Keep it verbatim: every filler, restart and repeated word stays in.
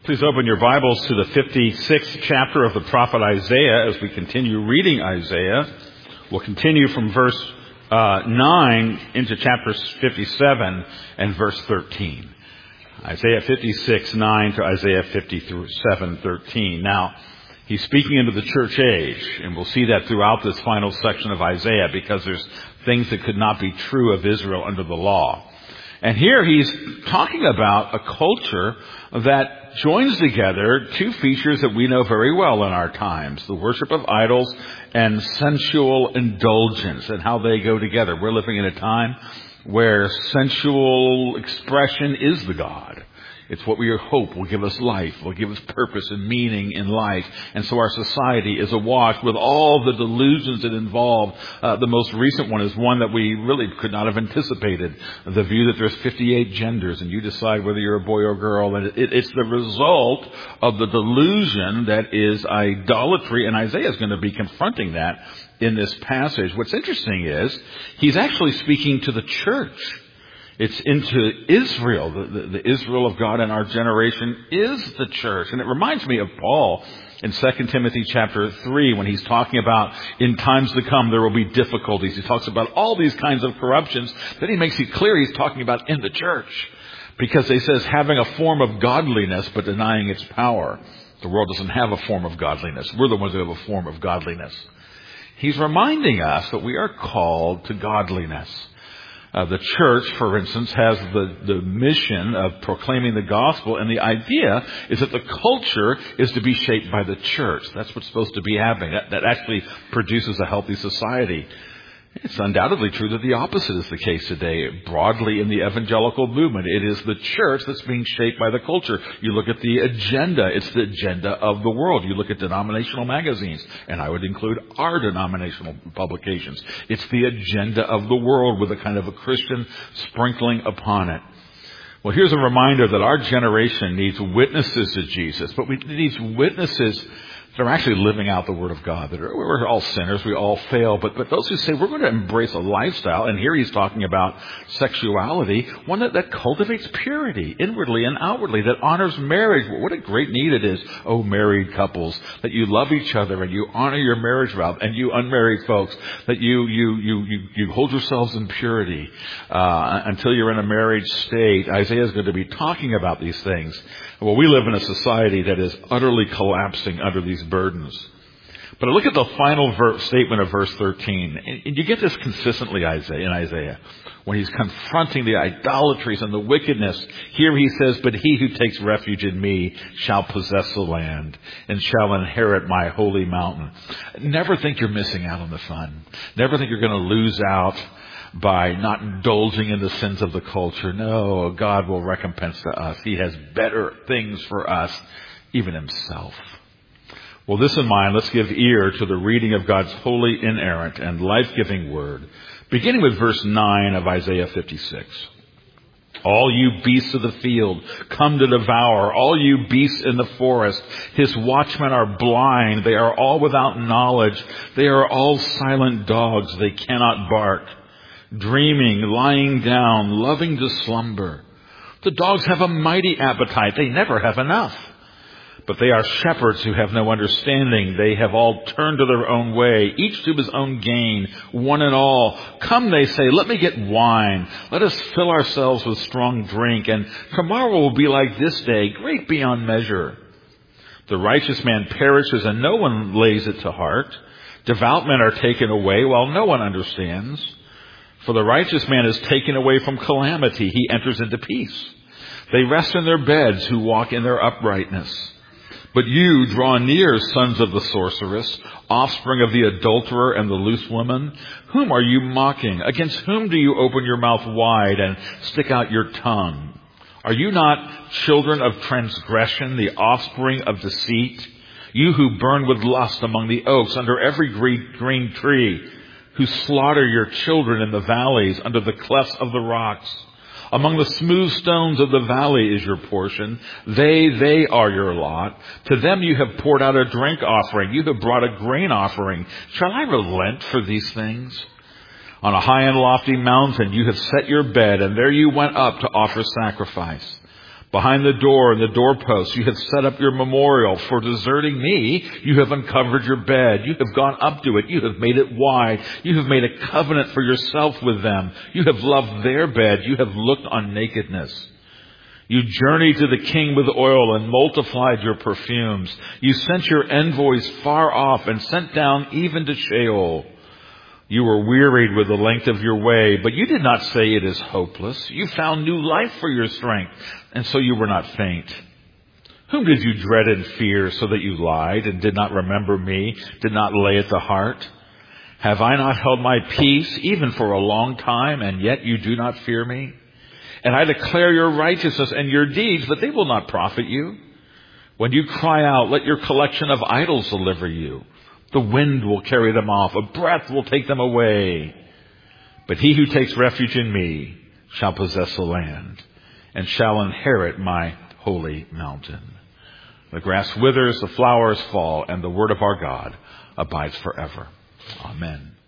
Please open your Bibles to the fifty-sixth chapter of the prophet Isaiah as we continue reading Isaiah. We'll continue from verse uh, nine into chapter fifty-seven and verse thirteen. Isaiah fifty-six, nine to Isaiah fifty-seven, thirteen. Now, he's speaking into the church age, and we'll see that throughout this final section of Isaiah because there's things that could not be true of Israel under the law. And here he's talking about a culture that joins together two features that we know very well in our times, the worship of idols and sensual indulgence, and how they go together. We're living in a time where sensual expression is the God. It's what we hope will give us life, will give us purpose and meaning in life. And so our society is awash with all the delusions that involve. Uh, the most recent one is one that we really could not have anticipated. The view that there's fifty-eight genders and you decide whether you're a boy or girl. And it, it, it's the result of the delusion that is idolatry. And Isaiah is going to be confronting that in this passage. What's interesting is he's actually speaking to the church. It's into Israel. The, the, the Israel of God in our generation is the church. And it reminds me of Paul in Second Timothy chapter three when he's talking about in times to come there will be difficulties. He talks about all these kinds of corruptions. Then he makes it clear he's talking about in the church. Because he says having a form of godliness but denying its power. The world doesn't have a form of godliness. We're the ones who have a form of godliness. He's reminding us that we are called to godliness. Uh, the church, for instance, has the, the mission of proclaiming the gospel, and the idea is that the culture is to be shaped by the church. That's what's supposed to be happening. That, that actually produces a healthy society. It's undoubtedly true that the opposite is the case today. Broadly in the evangelical movement, it is the church that's being shaped by the culture. You look at the agenda, it's the agenda of the world. You look at denominational magazines, and I would include our denominational publications. It's the agenda of the world with a kind of a Christian sprinkling upon it. Well, here's a reminder that our generation needs witnesses to Jesus, but we need witnesses that are actually living out the Word of God. That are, we're all sinners, we all fail, but but those who say we're going to embrace a lifestyle, and here he's talking about sexuality, one that, that cultivates purity inwardly and outwardly, that honors marriage. What a great need it is, oh married couples, that you love each other and you honor your marriage vow, and you unmarried folks, that you you you you, you hold yourselves in purity uh, until you're in a marriage state. Isaiah is going to be talking about these things. Well, we live in a society that is utterly collapsing under these burdens. But look at the final ver- statement of verse thirteen. And you get this consistently Isaiah, in Isaiah. When he's confronting the idolatries and the wickedness, here he says, but he who takes refuge in me shall possess the land and shall inherit my holy mountain. Never think you're missing out on the fun. Never think you're going to lose out by not indulging in the sins of the culture. No, God will recompense to us. He has better things for us, even himself. Well, this in mind, let's give ear to the reading of God's holy, inerrant, and life-giving word, beginning with verse nine of Isaiah fifty-six. All you beasts of the field, come to devour. All you beasts in the forest, his watchmen are blind. They are all without knowledge. They are all silent dogs. They cannot bark. Dreaming, lying down, loving to slumber. The dogs have a mighty appetite. They never have enough. But they are shepherds who have no understanding. They have all turned to their own way, each to his own gain, one and all. Come, they say, let me get wine. Let us fill ourselves with strong drink. And tomorrow will be like this day, great beyond measure. The righteous man perishes and no one lays it to heart. Devout men are taken away while no one understands. For the righteous man is taken away from calamity. He enters into peace. They rest in their beds who walk in their uprightness. But you draw near, sons of the sorceress, offspring of the adulterer and the loose woman. Whom are you mocking? Against whom do you open your mouth wide and stick out your tongue? Are you not children of transgression, the offspring of deceit? You who burn with lust among the oaks under every green tree, who slaughter your children in the valleys under the clefts of the rocks. Among the smooth stones of the valley is your portion. They, they are your lot. To them you have poured out a drink offering. You have brought a grain offering. Shall I relent for these things? On a high and lofty mountain you have set your bed, and there you went up to offer sacrifice. Behind the door and the doorposts, you have set up your memorial. For deserting me, you have uncovered your bed. You have gone up to it. You have made it wide. You have made a covenant for yourself with them. You have loved their bed. You have looked on nakedness. You journeyed to the king with oil and multiplied your perfumes. You sent your envoys far off and sent down even to Sheol. You were wearied with the length of your way, but you did not say it is hopeless. You found new life for your strength, and so you were not faint. Whom did you dread and fear so that you lied and did not remember me, did not lay at the heart? Have I not held my peace even for a long time, and yet you do not fear me? And I declare your righteousness and your deeds, but they will not profit you. When you cry out, let your collection of idols deliver you. The wind will carry them off. A breath will take them away. But he who takes refuge in me shall possess the land and shall inherit my holy mountain. The grass withers, the flowers fall, and the word of our God abides forever. Amen.